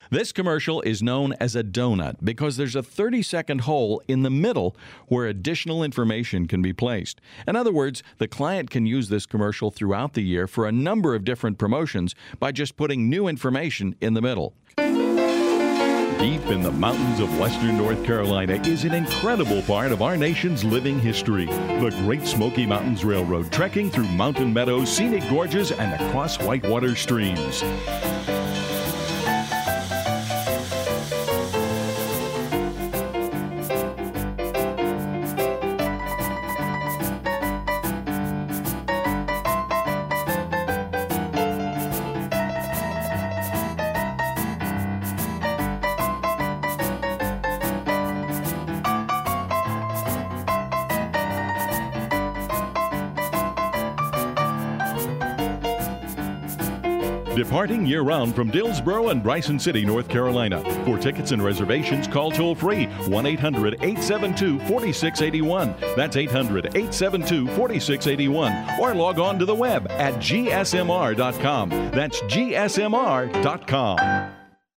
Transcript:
This commercial is known as a donut because there's a 30-second hole in the middle where additional information can be placed. In other words, the client can use this commercial throughout the year for a number of different promotions by just putting new information in the middle. Deep in the mountains of western North Carolina is an incredible part of our nation's living history. The Great Smoky Mountains Railroad, trekking through mountain meadows, scenic gorges, and across whitewater streams. Departing year-round from Dillsboro and Bryson City, North Carolina. For tickets and reservations, call toll-free 1-800-872-4681. That's 800-872-4681. Or log on to the web at gsmr.com. That's gsmr.com.